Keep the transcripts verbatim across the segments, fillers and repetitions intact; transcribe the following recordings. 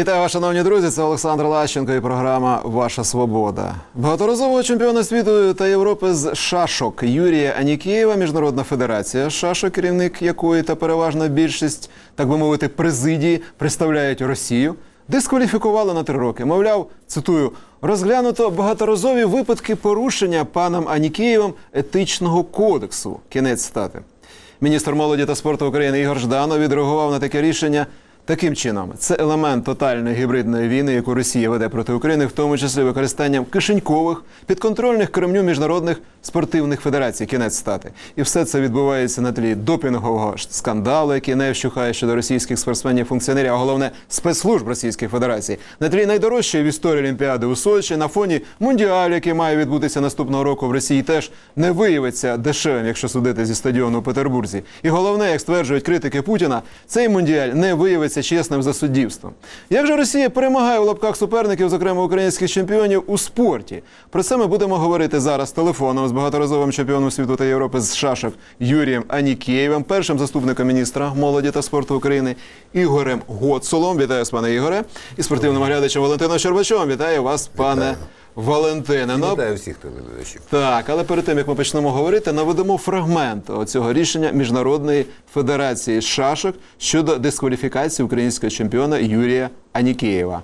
Вітаю вас, шановні друзі, це Олександр Лащенко і програма «Ваша свобода». Багаторазового чемпіона світу та Європи з шашок Юрія Анікєєва, Міжнародна федерація шашок, керівник якої та переважна більшість, так би мовити, президії, представляють Росію, дискваліфікували на три роки. Мовляв, цитую, розглянуто багаторазові випадки порушення паном Анікєєвим етичного кодексу. Кінець цитати. Міністр молоді та спорту України Ігор Жданов відреагував на таке рішення таким чином. Це елемент тотальної гібридної війни, яку Росія веде проти України, в тому числі використанням кишенькових, підконтрольних Кремлю міжнародних спортивних федерацій. Кінець цитати. І все це відбувається на тлі допінгового скандалу, який не вщухає щодо російських спортсменів-функціонерів, а головне – спецслужб Російської Федерації. На тлі найдорожчої в історії Олімпіади у Сочі, на фоні Мундіалю, який має відбутися наступного року в Росії, теж не виявиться дешевим, якщо судити зі стадіону у Петербурзі. І головне, як стверджують критики Путіна, цей Мундіаль не виявиться чесним за суддівством. Як же Росія перемагає у лапках суперників, зокрема українських чемпіонів, у спорті? Про це ми будемо говорити зараз телефоном з багаторазовим чемпіоном світу та Європи з шашок Юрієм Анікєєвим, першим заступником міністра молоді та спорту України Ігорем Гоцулом. Вітаю вас, пане Ігоре. І спортивним оглядачем Валентином Щербачовим. Вітаю вас, пане Вітаю. Валентине. Ну, вітаю всіх телеглядачів. Так, але перед тим, як ми почнемо говорити, наведемо фрагмент цього рішення Міжнародної федерації шашок щодо дискваліфікації українського чемпіона Юрія Анікєєва.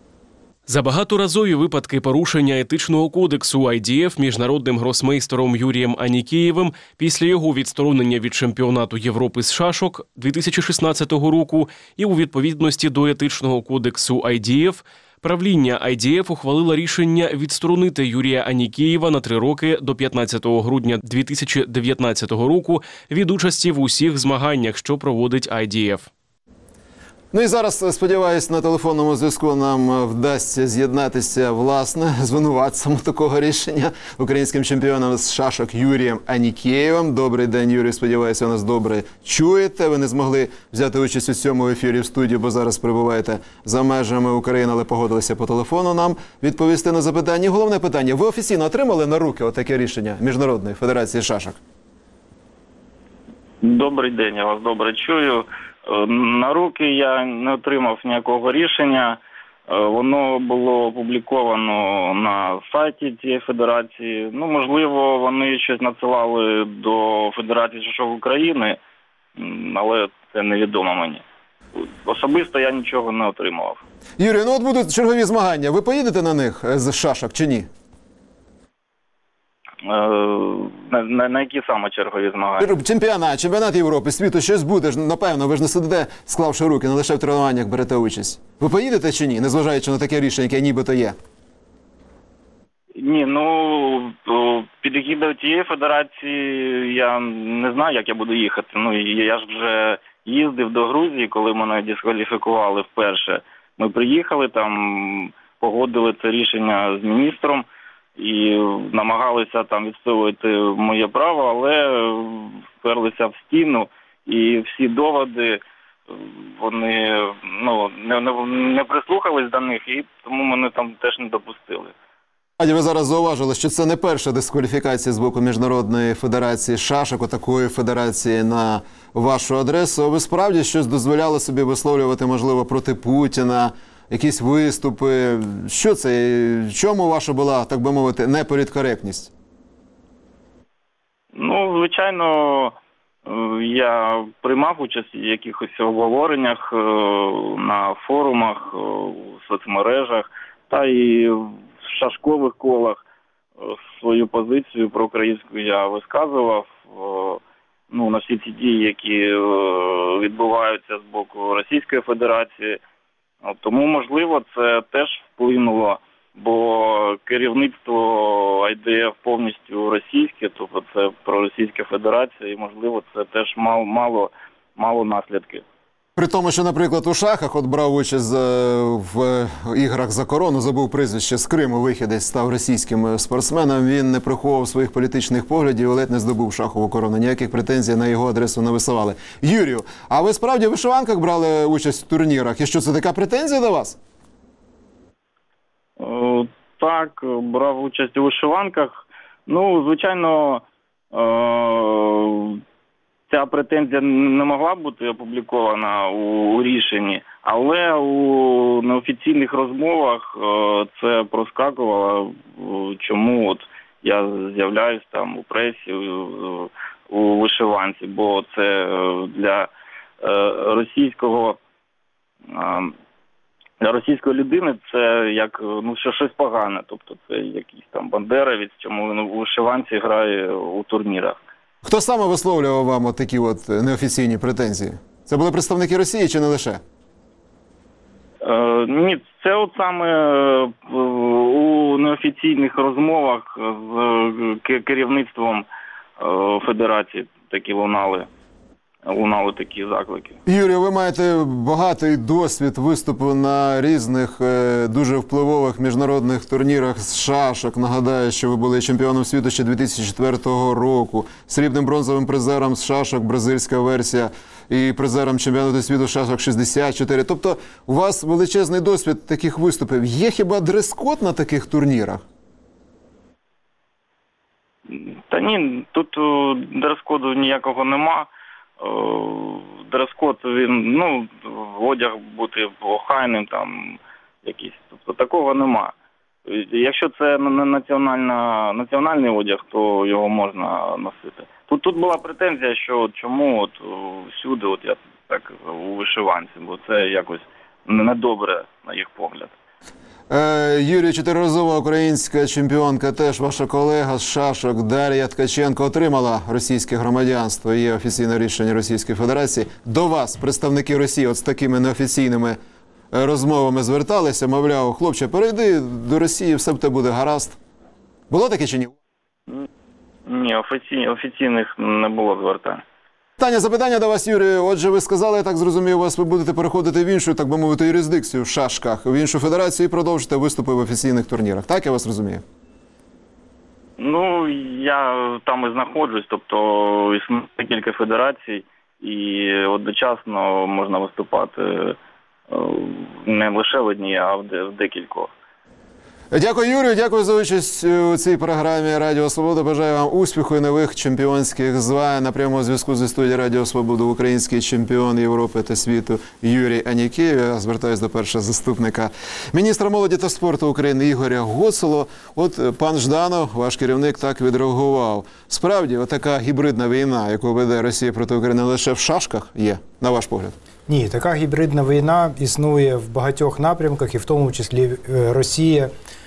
За багаторазові випадки порушення етичного кодексу ай ді еф міжнародним гросмейстером Юрієм Анікєєвим після його відсторонення від чемпіонату Європи з шашок дві тисячі шістнадцятого року і у відповідності до етичного кодексу ай ді еф, правління ай ді еф ухвалило рішення відсторонити Юрія Анікєєва на три роки до п'ятнадцятого грудня дві тисячі дев'ятнадцятого року від участі в усіх змаганнях, що проводить ай ді еф. Ну і зараз, сподіваюсь, на телефонному зв'язку нам вдасться з'єднатися, власне, з винуватцем такого рішення, українським чемпіоном з шашок Юрієм Анікєєвим. Добрий день, Юрій, сподіваюся, ви нас добре чуєте. Ви не змогли взяти участь у цьому ефірі в студії, бо зараз перебуваєте за межами України, але погодилися по телефону нам відповісти на запитання. І головне питання, ви офіційно отримали на руки отаке рішення Міжнародної федерації шашок? Добрий день, я вас добре чую. На руки я не отримав ніякого рішення. Воно було опубліковано на сайті цієї федерації. Ну, можливо, вони щось надсилали до Федерації шашок України, але це невідомо мені. Особисто я нічого не отримував. Юрій, ну от будуть чергові змагання. Ви поїдете на них з шашок чи ні? На, на, на які саме чергові змагання? Чемпіонат, чемпіонат Європи, світу, щось буде, напевно, ви ж не сидите, склавши руки, не лише в тренуваннях берете участь. Ви поїдете чи ні, незважаючи на таке рішення, яке нібито є? Ні, ну, під егідою тієї федерації я не знаю, як я буду їхати. Ну, я ж вже їздив до Грузії, коли мене дискваліфікували вперше. Ми приїхали там, погодили це рішення з міністром і намагалися там відстоювати моє право, але вперлися в стіну, і всі доводи, вони ну, не, не, не прислухались до них, і тому мене там теж не допустили. Ви зараз зауважили, що це не перша дискваліфікація з боку Міжнародної федерації шашок, такої федерації на вашу адресу. Ви справді щось дозволяли собі висловлювати, можливо, проти Путіна, якісь виступи? Що це? В чому ваша була, так би мовити, неполіткоректність? Ну, звичайно, я приймав участь в якихось обговореннях на форумах, у соцмережах та і в шашкових колах. Свою позицію про українську я висказував. Ну, на всі ці дії, які відбуваються з боку Російської Федерації. Тому, можливо, це теж вплинуло, бо керівництво ай ді еф повністю російське, тобто це проросійська федерація, і, можливо, це теж мало, мало, мало наслідки. При тому, що, наприклад, у шахах от брав участь в іграх за корону, забув прізвище, з Криму вихідець, став російським спортсменом, він не приховував своїх політичних поглядів і ледь не здобув шахову корону. Ніяких претензій на його адресу не висували. Юрію, а ви справді в вишиванках брали участь в турнірах? І що, це така претензія до вас? О, так, брав участь у вишиванках. Ну, звичайно, ця претензія не могла бути опублікована у, у рішенні, але у неофіційних розмовах е, це проскакувало, чому от я з'являюсь там у пресі, у, у вишиванці, бо це для е, російського е, для російської людини це як ну що щось погане, тобто це якийсь там бандеровець, чому він у вишиванці грає у турнірах. Хто саме висловлював вам от такі от неофіційні претензії? Це були представники Росії чи не лише? Е, ні, це от саме е, у неофіційних розмовах з керівництвом е, федерації такі лунали, лунали такі заклики. Юрій, ви маєте багатий досвід виступу на різних е, дуже впливових міжнародних турнірах з шашок. Нагадаю, що ви були чемпіоном світу ще дві тисячі четвертого року, срібним бронзовим призером з шашок, бразильська версія, і призером чемпіонату світу шашок шістдесят чотири. Тобто у вас величезний досвід таких виступів. Є хіба дрес-код на таких турнірах? Та ні, тут о, дрес-коду ніякого нема. Дрес-код, він, ну, одяг бути охайним, там, якийсь, тобто такого нема. Якщо це не національна, національний одяг, то його можна носити. Тут, тут була претензія, що от чому от всюди от я так у вишиванці, бо це якось недобре, на їх погляд. Е, Юрій, чотириразова українська чемпіонка, теж ваша колега з шашок Дар'я Ткаченко отримала російське громадянство. Є офіційне рішення Російської Федерації. До вас представники Росії от з такими неофіційними розмовами зверталися, мовляв, хлопче, перейди до Росії, все в тебе буде гаразд. Було таке чи ні? Ні, офіцій, офіційних не було звертань. Питання, запитання до вас, Юрій. Отже, ви сказали, я так зрозумів, вас ви будете переходити в іншу, так би мовити, юрисдикцію в шашках, в іншу федерацію і продовжите виступи в офіційних турнірах. Так я вас розумію? Ну, я там і знаходжусь, тобто існує кілька федерацій, і одночасно можна виступати не лише в одній, а в декількох. Дякую, Юрію, дякую за участь у цій програмі Радіо Свобода. Бажаю вам успіху і нових чемпіонських звань. На прямому зв'язку зі студії Радіо Свобода український чемпіон Європи та світу Юрій Анікєєв. Я звертаюсь до першого заступника міністра молоді та спорту України Ігоря Гоцуло. От пан Жданов, ваш керівник, так відреагував. Справді, отака гібридна війна, яку веде Росія проти України, лише в шашках є, на ваш погляд? Ні, така гібридна війна існує в багатьох напрямках, і в тому числі Росія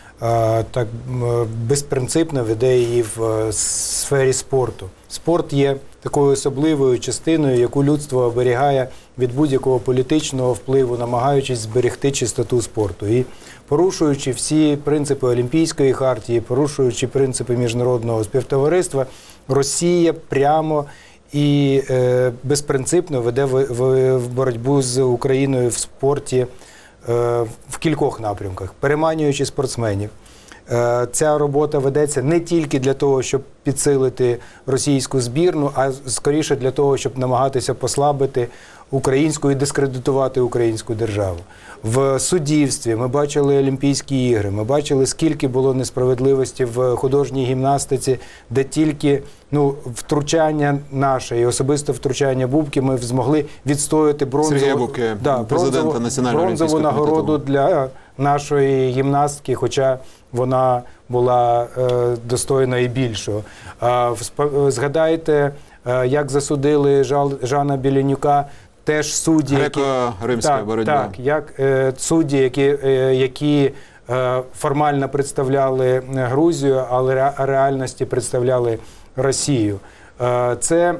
так безпринципно веде її в сфері спорту. Спорт є такою особливою частиною, яку людство оберігає від будь-якого політичного впливу, намагаючись зберегти чистоту спорту. І порушуючи всі принципи Олімпійської хартії, порушуючи принципи міжнародного співтовариства, Росія прямо і е, безпринципно веде в, в, в боротьбу з Україною в спорті е, в кількох напрямках, переманюючи спортсменів. Е, ця робота ведеться не тільки для того, щоб підсилити російську збірну, а скоріше для того, щоб намагатися послабити українську і дискредитувати українську державу. В суддівстві ми бачили Олімпійські ігри, ми бачили, скільки було несправедливості в художній гімнастиці, де тільки ну, втручання наше і особисто втручання Бубки ми змогли відстояти бронзову, Бубки, да, бронзову, бронзову нагороду для нашої гімнастки, хоча вона була е, достойна і більшого. Е, згадайте, е, як засудили Жал, Жана Біленюка, теж судді, які, Греко-римська так, боротьба. Так, як е, судді, які, е, які е, формально представляли Грузію, але ре, реальності представляли Росію. Е, це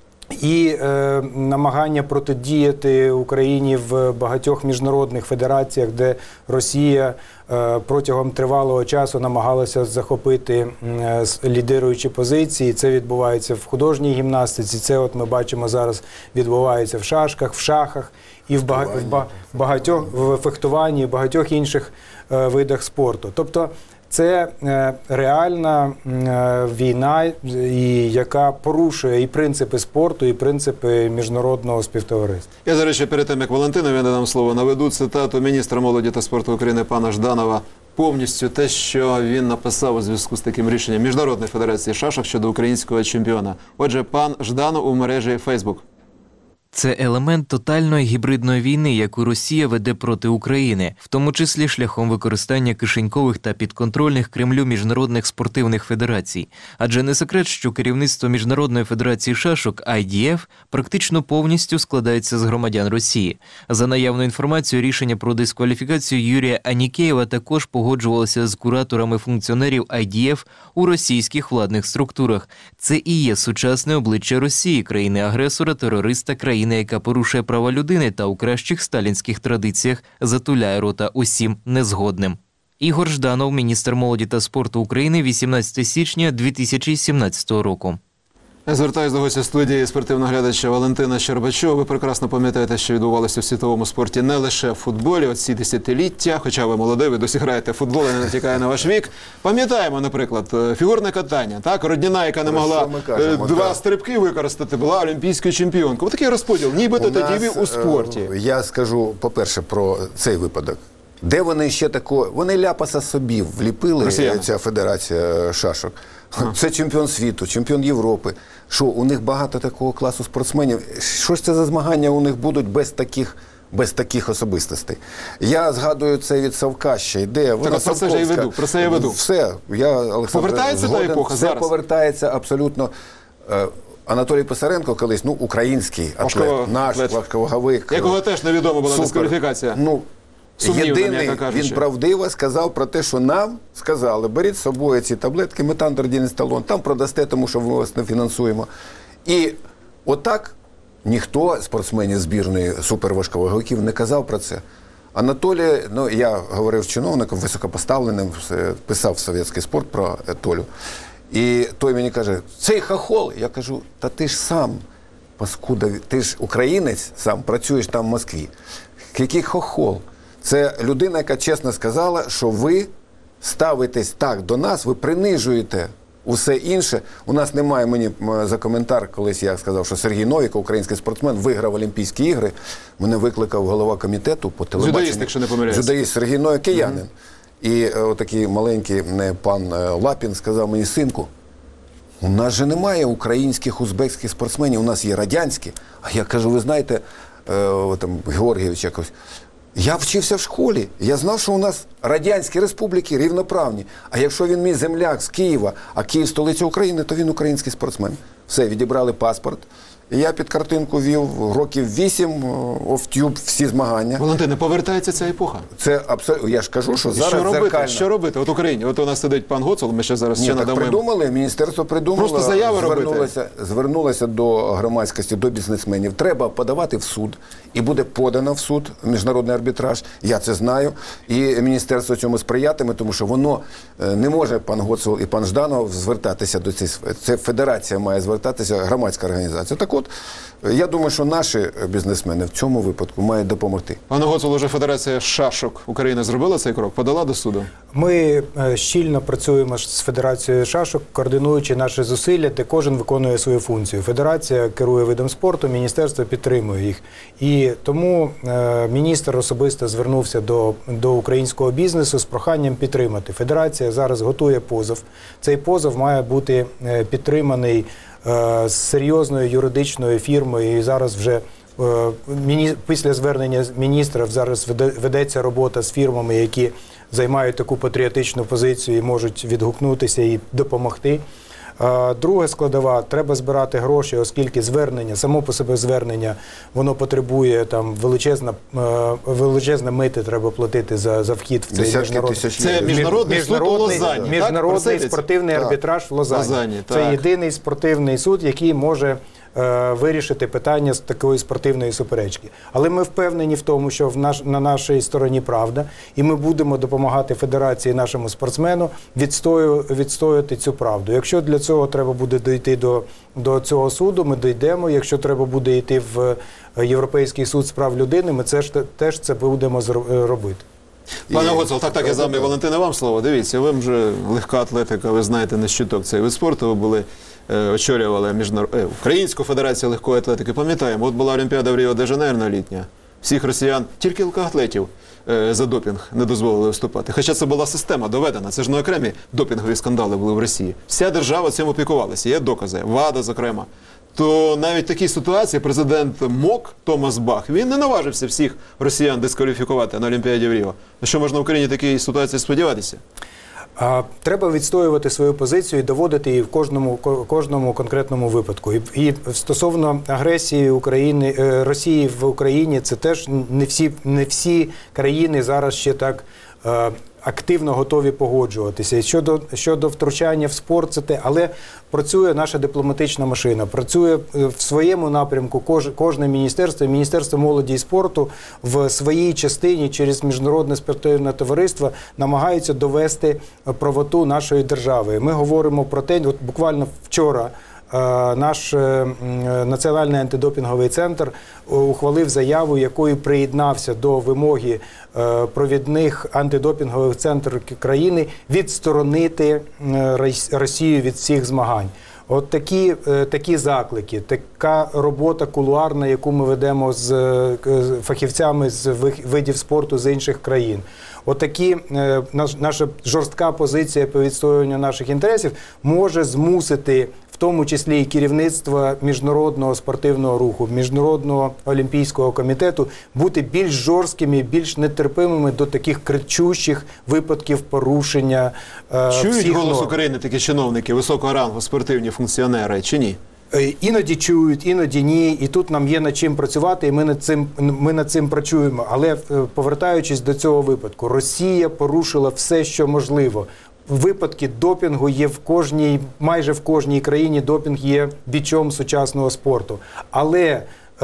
і е, намагання протидіяти Україні в багатьох міжнародних федераціях, де Росія е, протягом тривалого часу намагалася захопити е, лідируючі позиції. Це відбувається в художній гімнастиці, це от ми бачимо зараз відбувається в шашках, в шахах і в, бага, в багатьох в фехтуванні, в багатьох інших е, видах спорту. Тобто це е, реальна е, війна, і, яка порушує і принципи спорту, і принципи міжнародного співтовариства. Я, до речі, перед тим, як Валентинові надам слово, наведу цитату міністра молоді та спорту України пана Жданова повністю те, що він написав у зв'язку з таким рішенням Міжнародної федерації шашок щодо українського чемпіона. Отже, пан Жданов у мережі Фейсбук. Це елемент тотальної гібридної війни, яку Росія веде проти України, в тому числі шляхом використання кишенькових та підконтрольних Кремлю міжнародних спортивних федерацій. Адже не секрет, що керівництво Міжнародної федерації шашок ай ді еф практично повністю складається з громадян Росії. За наявною інформацією, рішення про дискваліфікацію Юрія Анікеєва також погоджувалося з кураторами функціонерів ай ді еф у російських владних структурах. Це і є сучасне обличчя Росії, країни-агресора, терориста, країни, яка порушує права людини та у кращих сталінських традиціях затуляє рота усім незгодним. Ігор Жданов, міністр молоді та спорту України, вісімнадцятого січня дві тисячі сімнадцятого року. Я звертаюся до гостя студії спортивного глядача Валентина Щербачова. Ви прекрасно пам'ятаєте, що відбувалося в світовому спорті не лише в футболі, оці десятиліття, хоча ви молодий, ви досі граєте в футбол, не натякає на ваш вік. Пам'ятаємо, наприклад, фігурне катання, так? Родніна, яка не могла кажемо, два так. стрибки використати, була олімпійською чемпіонкою. Ось такий розподіл, нібито тоді у спорті. Я скажу, по-перше, про цей випадок. Де вони ще такого? Вони ляпаса собі вліпили, Росіяни. Ця федерація шашок. А. Це чемпіон світу, чемпіон Європи. Що, у них багато такого класу спортсменів. Що ж це за змагання у них будуть без таких, без таких особистостей? Я згадую це від Савка ще йде. Вона про це ж я і веду, про це я веду. Все, я, Олександр, повертається згоден, та епоха все зараз? повертається абсолютно. Анатолій Писаренко колись, ну, український атлет, наш важковаговик. Якого теж невідомо була дискваліфікація. Ну, Сумнівно, єдиний, він правдиво сказав про те, що нам сказали, беріть з собою ці таблетки, метандродіністалон, там продасте, тому що ми вас не фінансуємо. І отак ніхто спортсменів збірної суперважковаговиків не казав про це. Анатолій, ну, я говорив з чиновником високопоставленим, писав совєтський спорт про Толю. І той мені каже, цей хахол. Я кажу, та ти ж сам, паскуда, ти ж українець сам, працюєш там в Москві. Який хохол? Це людина, яка чесно сказала, що ви ставитесь так до нас, ви принижуєте усе інше. У нас немає, мені за коментар, колись я сказав, що Сергій Новіков, український спортсмен, виграв Олімпійські ігри. Мене викликав голова комітету по телебаченню. Дзюдоїст, якщо не помиляюся. Дзюдоїст Сергій Новіков, киянин. Mm-hmm. І отакий маленький пан Лапін сказав мені, синку, у нас же немає українських, узбекських спортсменів, у нас є радянські. А я кажу, ви знаєте, е, там, Георгійович якось, я вчився в школі, я знав, що у нас радянські республіки рівноправні. А якщо він мій земляк з Києва, а Київ – столиця України, то він український спортсмен. Все, відібрали паспорт. І я під картинку вів років вісім офтюб всі змагання. Валентине, повертається ця епоха? Це абсолютно, я ж кажу, що зараз що робити? зеркально. Що робити? От в Україні, от у нас сидить пан Гоцул, ми ще зараз Ні, ще так надамо. придумали, міністерство придумало, Просто заяви звернулося, робити. звернулося до громадськості, до бізнесменів. Треба подавати в суд, і буде подано в суд, міжнародний арбітраж, я це знаю, і міністерство цьому сприятиме, тому що воно не може, пан Гоцул і пан Жданов, звертатися до цієї, це федерація має звертатися, громадська організація. Так от, я думаю, що наші бізнесмени в цьому випадку мають допомогти. Пане Гоцул, уже Федерація шашок України зробила цей крок? Подала до суду? Ми щільно працюємо з Федерацією шашок, координуючи наші зусилля, де кожен виконує свою функцію. Федерація керує видом спорту, міністерство підтримує їх. І тому е, міністр особисто звернувся до, до українського бізнесу з проханням підтримати. Федерація зараз готує позов. Цей позов має бути е, підтриманий з серйозною юридичною фірмою, і зараз вже міні... після звернення міністра зараз ведеться робота з фірмами, які займають таку патріотичну позицію і можуть відгукнутися і допомогти. Друга складова, треба збирати гроші, оскільки звернення, само по себе звернення, воно потребує там величезна, величезна мити треба платити за, за вхід в цей міжнародний. Це міжнародний суд у Лозанні, міжнародний так? спортивний так. арбітраж в Лозанні. Лозанні Це єдиний спортивний суд, який може е, вирішити питання з такої спортивної суперечки. Але ми впевнені в тому, що в наш, на нашій стороні правда, і ми будемо допомагати федерації, нашому спортсмену відстою, відстояти цю правду. Якщо для цього треба буде дійти до, до цього суду, ми дійдемо. Якщо треба буде йти в Європейський суд з прав людини, ми це ж, теж це будемо робити. Пане Гоцул, так, так, я з Валентина, вам слово. Дивіться, ви вже легка атлетика, ви знаєте не щиток цей вид спорту, ви були, е, очолювали міжнарод... е, Українську федерацію легкої атлетики. Пам'ятаємо, от була Олімпіада в Ріо-де-Жанейро літня. всіх росіян, тільки легкоатлетів е, за допінг не дозволили вступати. Хоча це була система доведена, це ж не окремі допінгові скандали були в Росії. Вся держава цим опікувалася, є докази, ВАДА, зокрема. То навіть в такій ситуації президент МОК Томас Бах, він не наважився всіх росіян дискваліфікувати на Олімпіаді в Ріо. А що можна в Україні такій ситуації сподіватися? А, треба відстоювати свою позицію і доводити її в кожному, ко- кожному конкретному випадку. І, і стосовно агресії України, е, Росії в Україні, це теж не всі, не всі країни зараз ще так е, активно готові погоджуватися. І щодо, щодо втручання в спорт, це те. Але працює наша дипломатична машина, працює е, в своєму напрямку кож, кожне міністерство, Міністерство молоді і спорту в своїй частині через Міжнародне спортивне товариство намагаються довести правоту нашої держави. Ми говоримо про те, от буквально вчора е, наш е, м, Національний антидопінговий центр ухвалив заяву, якою приєднався до вимоги е, провідних антидопінгових центрів країни відсторонити е, Рос- Росію від всіх змагань. От такі, е, такі заклики, така робота кулуарна, яку ми ведемо з е, з фахівцями з вих- видів спорту з інших країн. От такі, е, наш, наша жорстка позиція по відстоюванню наших інтересів може змусити в тому числі і керівництво Міжнародного спортивного руху, Міжнародного олімпійського комітету бути більш жорсткими, більш нетерпимими до таких кричущих випадків порушення е, Чують всіх голос норм. України такі чиновники, високого рангу, спортивні функціонери, чи ні? Е, Іноді чують, іноді ні, і тут нам є над чим працювати, і ми над цим, ми над цим працюємо. Але е, повертаючись до цього випадку, Росія порушила все, що можливо. Випадки допінгу є в кожній, майже в кожній країні допінг є бічом сучасного спорту. Але е,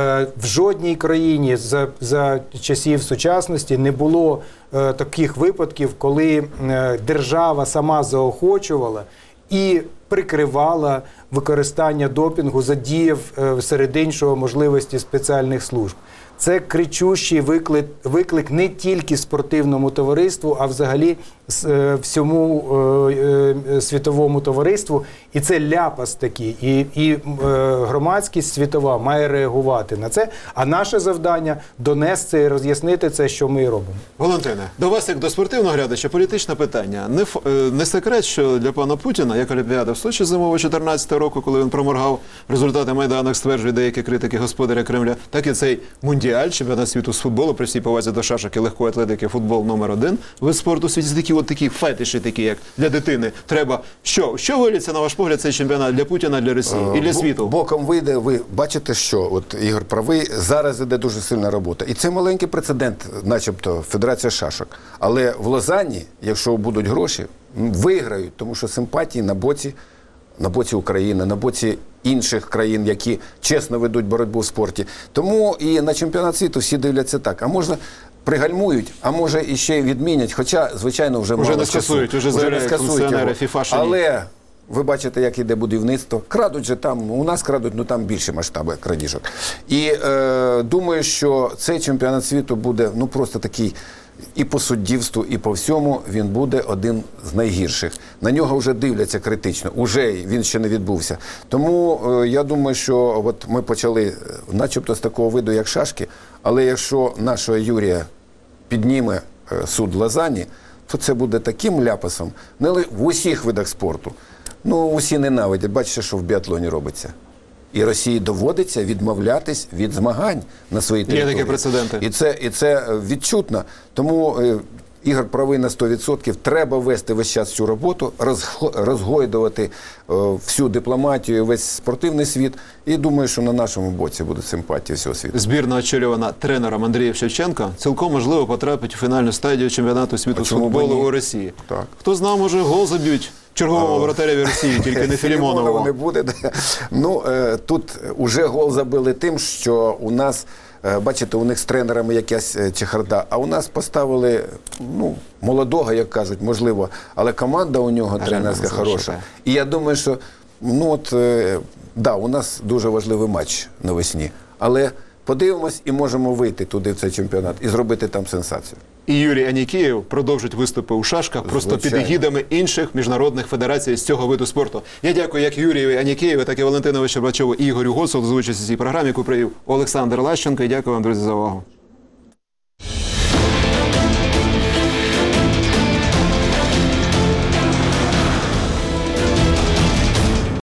в жодній країні за, за часів сучасності не було е, таких випадків, коли е, держава сама заохочувала і прикривала використання допінгу, задіяв е, серед іншого можливості спеціальних служб. Це кричущий виклик, виклик не тільки спортивному товариству, а взагалі е, всьому е, е, світовому товариству. І це ляпас такий. І, і е, громадськість світова має реагувати на це. А наше завдання – донести і роз'яснити це, що ми і робимо. Валентине, до вас, як до спортивного глядача, політичне питання. Не, ф- е, не секрет, що для пана Путіна, як Олімпіада в Сочі зимового чотирнадцятого року, коли він проморгав результати Майдану, стверджують деякі критики господаря Кремля, так і цей мундіаль, чемпіонат світу з футболу, при всій повазі до шашок і легкої атлетики, футбол номер один, вид спорту у світі, такі от такі фетиші, такі, як для дитини. Треба, що? Що виліться, на ваш погляд, цей чемпіонат для Путіна, для Росії і для Бо- світу? Боком вийде, ви бачите, що, от Ігор правий, зараз іде дуже сильна робота. І це маленький прецедент, начебто, Федерація шашок. Але в Лозанні, якщо будуть гроші, м, виграють, тому що симпатії на боці, на боці України, на боці інших країн, які чесно ведуть боротьбу в спорті. Тому і на чемпіонат світу всі дивляться так. А можна пригальмують, а може і ще й відмінять, хоча, звичайно, вже, Уже мало не часу. скасують, уже заявляють функціонери його. ФІФА, що ні. Але ви бачите, як іде будівництво. Крадуть же там, у нас крадуть, ну там більші масштаби крадіжок. І е, думаю, що цей чемпіонат світу буде ну просто такий і по суддівству, і по всьому він буде один з найгірших. На нього вже дивляться критично, уже він ще не відбувся. Тому е, я думаю, що от ми почали е, начебто з такого виду, як шашки, але якщо нашого Юрія підніме е, суд в Лозанні, то це буде таким ляпасом, не ли в усіх видах спорту. Ну, усі ненавидять. Бачите, що в біатлоні робиться. І Росії доводиться відмовлятись від змагань на своїй території. такі прецеденти. І це, і це відчутно. Тому е, Ігор правий на сто відсотків. Треба вести весь час цю роботу, розхо- розгойдувати е, всю дипломатію, весь спортивний світ. І думаю, що на нашому боці буде симпатія всього світу. Збірна, очолювана тренером Андрієм Шевченко, цілком можливо потрапить у фінальну стадію чемпіонату світу А з чому б футболу ні? у Росії. Так. Хто знає, може гол заб'ють черговому воротареві Росії, тільки не Філімонову. не буде. да. Ну, е, тут уже гол забили тим, що у нас, е, бачите, у них з тренерами якась е, чехарда, а у нас поставили, ну, молодого, як кажуть, можливо, але команда у нього тренерська Реально, хороша. слушайте. І я думаю, що, ну, от, е, да, у нас дуже важливий матч навесні, але подивимось і можемо вийти туди в цей чемпіонат і зробити там сенсацію. І Юрій Анікієв продовжить виступи у шашках, просто під Звичайно. егідами інших міжнародних федерацій з цього виду спорту. Я дякую як Юрію Анікієву, так і Валентину Щербачову і Ігорю Гоцулу за участь у цій програмі, яку провів Олександр Лащенко. І дякую вам, друзі, за увагу.